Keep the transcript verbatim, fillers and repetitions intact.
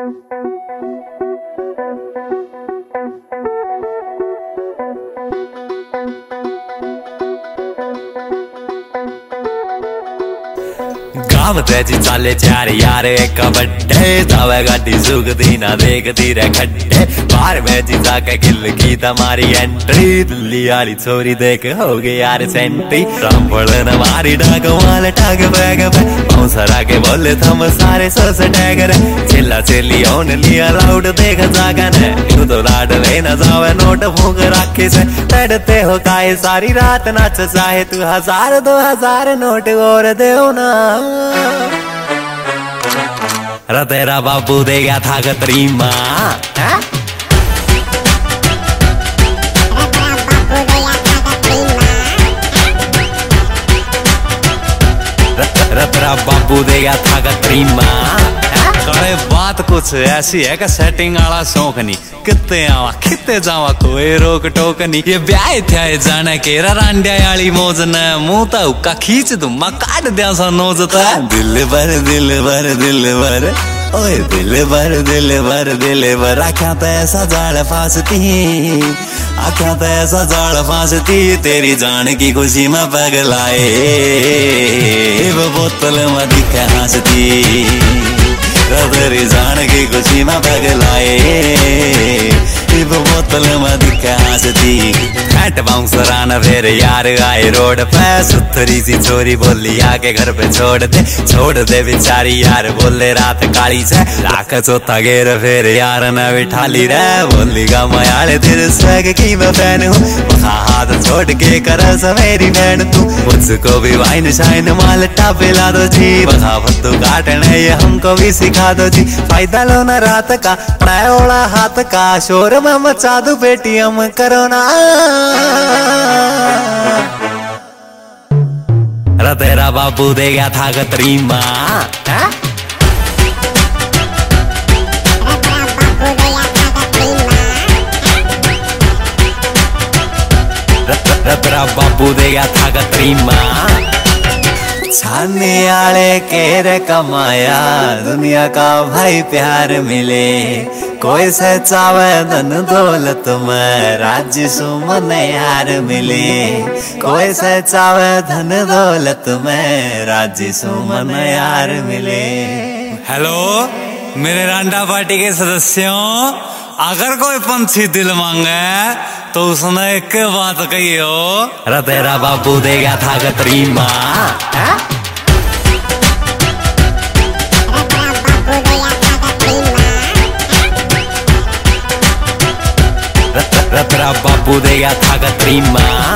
गाँव तेजी चाले चार यार एक बड्डे जावे गाड़ी सुखती ना देखती रे खड्डे बाहर में जी जाके किल की तुम्हारी एंट्री दिल्ली वाली छोरी देख हो गई यार सेंट्री रामफल न मारी डाक वाले टाग बैग पे बाउंसर आके बोले थम सारे सोस टैग रे चिल्ला चिल्ली ओन लिया लाउड देख जागा ने तू तो लाड लेना जावे नोट फूक रखे से तड़ते हो काहे सारी रात नाच चाहे तू हजार दो हजार नोट और देओ ना रा तेरा बापू दे गया था कतरी माँ तेरा बापू दे गया था कतरी माँ करे बात कुछ ऐसी है कि सेटिंग वाला शौक नहीं कितने आवा कितने जावा कोई रोक टोक नहीं ये ब्याह थे जाने के रांडिया वाली मौज न मुंह तो उका खींच दूं मैं काट दिया सा नोज तो दिल भर दिल भर दिल भर ओए दिल भर दिल भर दिल भर आख्या तो ऐसा जाल फांसती आख्या तो ऐसा जाल फांसती तेरी जान की खुशी में पगलाए वो बोतल में दिखे हंसती तेरी जान की खुशी में पगलाए वो बोतल में दिखे हंसती हैट बाउंसर आना फिर यार आए रोड पे सुथरी सी छोरी बोली आके घर पे छोड़ दे छोड़ दे बेचारी यार बोले रात काली से लाख चौथा गेर फिर यार न बिठा ली रे बोली गा मयाले तेरे स्वैग की मैं फैन हूँ हाथ छोड़ के कर मेरी बहन तू मुझको भी वाइन शाइन माल पिला दो जी बता फत्तू काटने ये हमको भी सिखा दो जी फायदा लो ना रात का पड़ायोड़ा हाथ का शोर में मचा दू पेटीएम करो ना रा तेरा बापू दे गया था कतरी माँ तेरा बापू दे गया था कतरी माँ छाने आले केर कमाया दुनिया का भाई प्यार मिले कोई से चावे धन दौलत में राज्य सुमन यार मिले कोई से चावे धन दौलत में राज्य सुमन यार मिले। हेलो मेरे रांडा पार्टी के सदस्यों अगर कोई पंछी दिल मांगे तो उसने एक बात कही हो रा तेरा बापू देगा था कतरी माँ तेरा बापू देगा था कतरी माँ